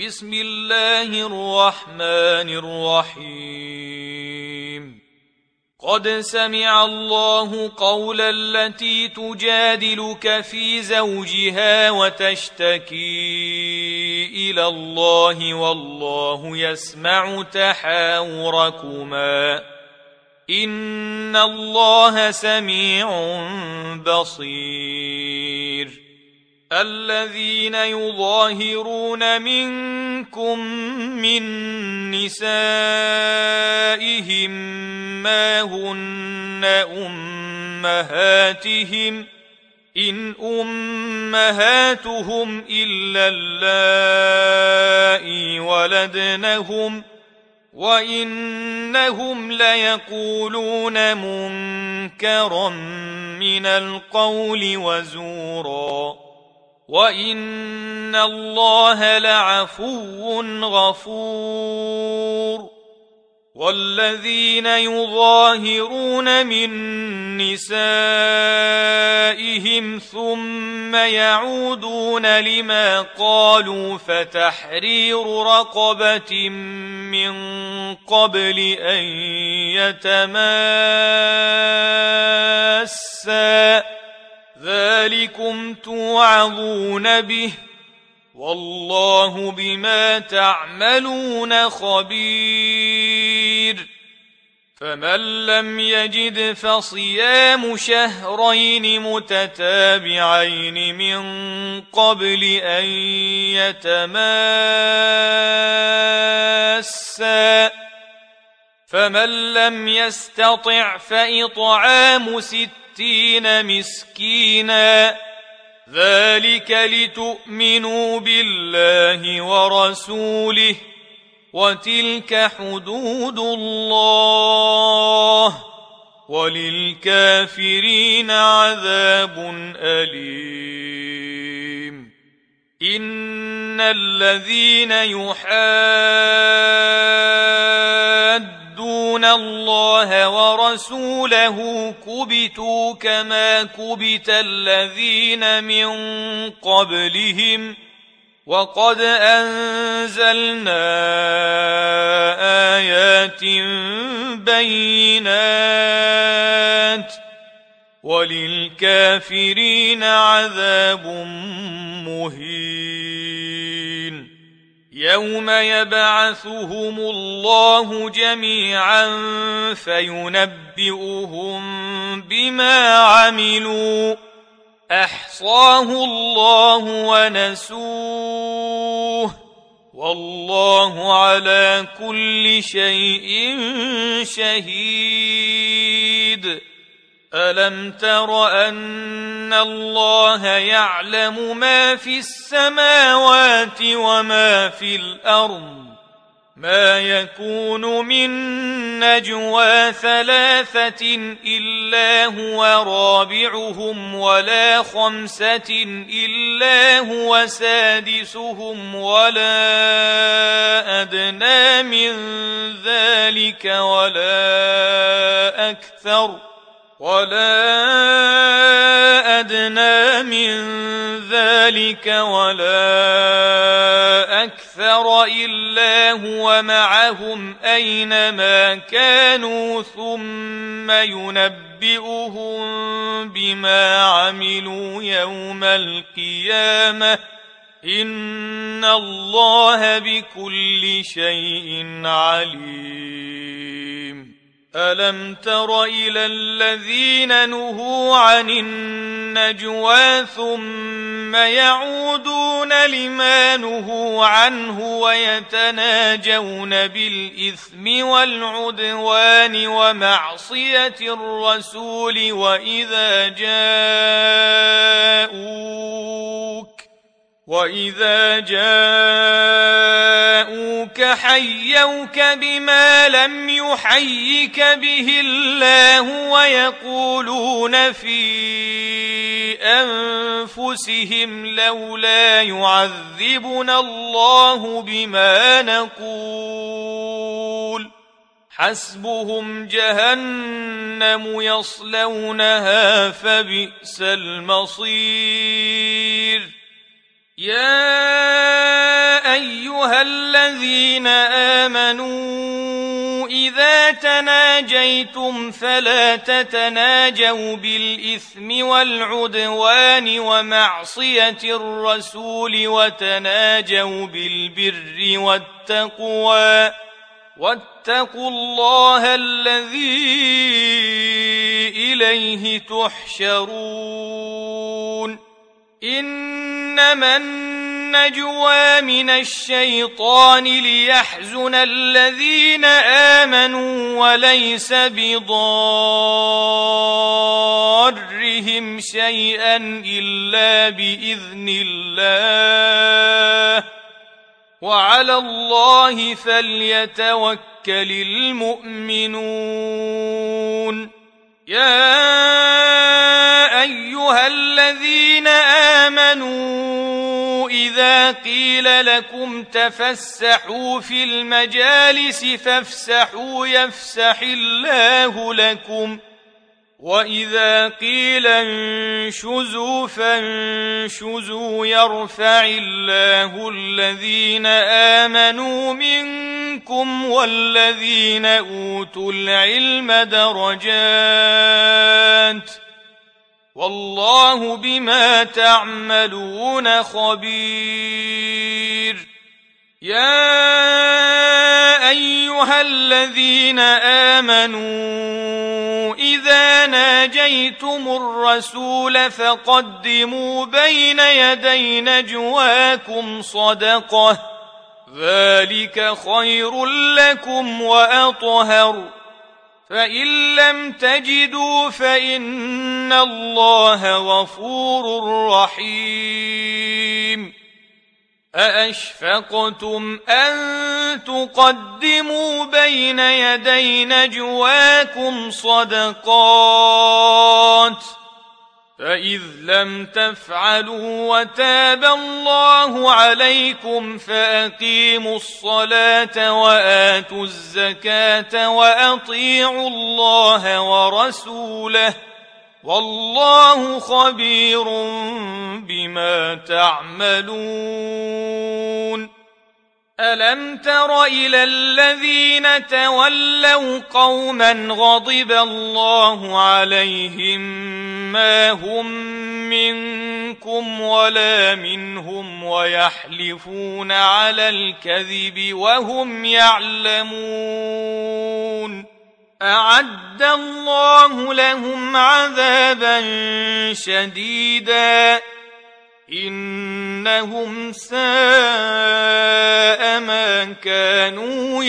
بسم الله الرحمن الرحيم. قد سمع الله قول التي تجادلك في زوجها وتشتكي إلى الله والله يسمع تحاوركما إن الله سميع بصير. الذين يظاهرون منكم من نسائهم ما هن أمهاتهم إن أمهاتهم إلا اللائي ولدنهم وإنهم ليقولون منكرا من القول وزورا وإن الله لعفو غفور. والذين يظاهرون من نسائهم ثم يعودون لما قالوا فتحرير رقبة من قبل أن يتماسا ذلكم توعظون به والله بما تعملون خبير. فمن لم يجد فصيام شهرين متتابعين من قبل أن يتماسا فمن لم يستطع فإطعام 60 مسكينا ذلك لتؤمنوا بالله ورسوله وتلك حدود الله وللكافرين عذاب أليم. إن الذين يحادون الله ورسوله كبتوا كما كبت الذين من قبلهم وقد أنزلنا آيات بينات وللكافرين عذاب مهين. يوم يبعثهم الله جميعا فينبئهم بما عملوا أحصاه الله ونسوه والله على كل شيء شهيد. ألم تر أن الله يعلم ما في السماوات وما في الأرض ما يكون من نجوى 3 إلا هو رابعهم ولا 5 إلا هو سادسهم ولا أدنى من ذلك ولا أكثر إلا هو معهم أينما كانوا ثم ينبئهم بما عملوا يوم القيامة إن الله بكل شيء عليم. ألم تر إلى الذين نهوا عن النجوى ثم يعودون لما نهوا عنه ويتناجون بالإثم والعدوان ومعصية الرسول وإذا جاءوك حيوك بما لم يحيك به الله ويقولون في أنفسهم لولا يعذبنا الله بما نقول حسبهم جهنم يصلونها فبئس المصير. يا أيها الذين آمنوا إذا تناجيتم فلا تتناجوا بالإثم والعدوان ومعصية الرسول وتناجوا بالبر والتقوى واتقوا الله الذي إليه تحشرون إنما النجوى من الشيطان ليحزن الذين آمنوا وليس بضارهم شيئا إلا بإذن الله وعلى الله فليتوكل المؤمنون يا أيها الذين آمنوا إذا قيل لكم تفسحوا في المجالس فافسحوا يفسح الله لكم وإذا قيل انشزوا فانشزوا يرفع الله الذين آمنوا منكم والذين أوتوا العلم درجات والله بما تعملون خبير يا أيها الذين آمنوا إذا ناجيتم الرسول فقدموا بين يدي نجواكم صدقة ذلك خير لكم وأطهر فإن لم تجدوا فإن الله غفور رحيم أأشفقتم أن تقدموا بين يدي نجواكم صدقات فإذ لم تفعلوا وتاب الله عليكم فأقيموا الصلاة وآتوا الزكاة وأطيعوا الله ورسوله والله خبير بما تعملون ألم تر إلى الذين تولوا قوما غضب الله عليهم ما هم منكم ولا منهم ويحلفون على الكذب وهم يعلمون أعد الله لهم عذابا شديدا إنهم ساء ما كانوا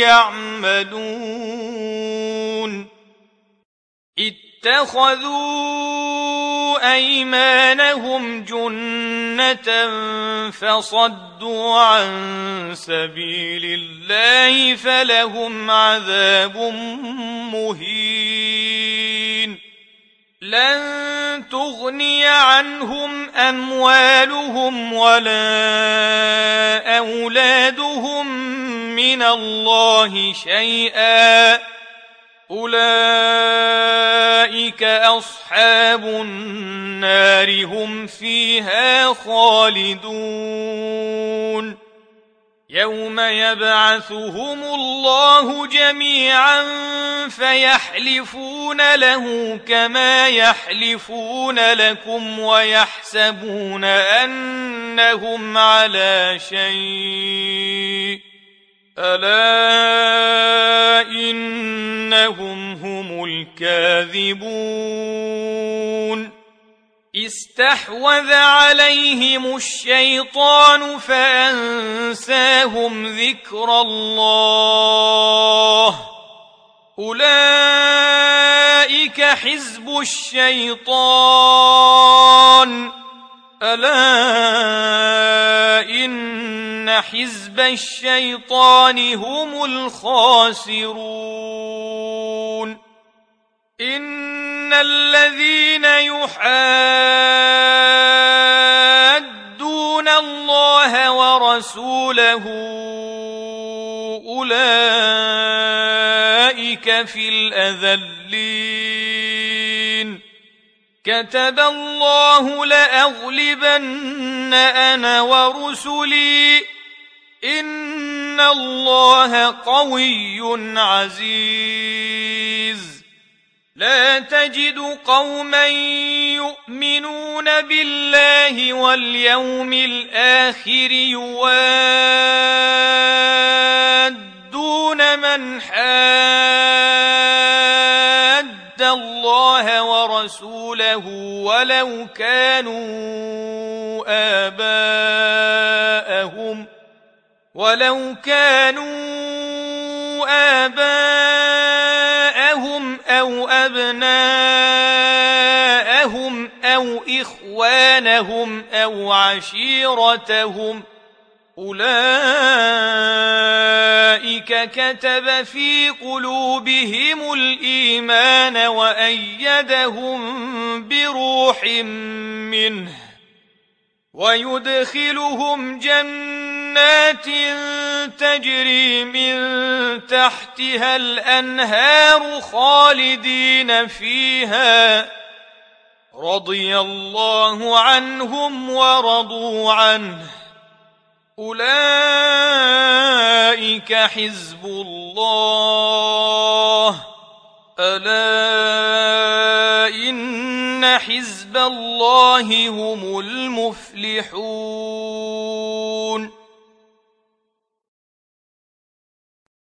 يعملون اتخذوا أيمانهم جنة فصدوا عن سبيل الله فلهم عذاب مهين لن تغني عنهم أموالهم ولا أولادهم من الله شيئا أولئك أصحاب النار هم فيها خالدون يوم يبعثهم الله جميعا فيحلفون له كما يحلفون لكم ويحسبون أنهم على شيء ألا إنهم هم الكاذبون استحوذ عليهم الشيطان فأنساهم ذكر الله أولئك حزب الشيطان ألا إن حزب الشيطان هم الخاسرون إن الذين يحادون الله ورسوله أولئك في الأذلين كتب الله لأغلبن أنا ورسلي إن الله قوي عزيز لا تجد قوما يؤمنون بالله واليوم الآخر يوادون من حاد الله ورسوله ولو كانوا آباءهم أو أبناءهم أو إخوانهم أو عشيرتهم أولئك كتب في قلوبهم الإيمان وأيدهم بروح منه ويدخلهم جنات تجري من تحتها الأنهار خالدين فيها رضي الله عنهم ورضوا عنه أولئك حزب الله ألا إن حزب الله هم المفلحون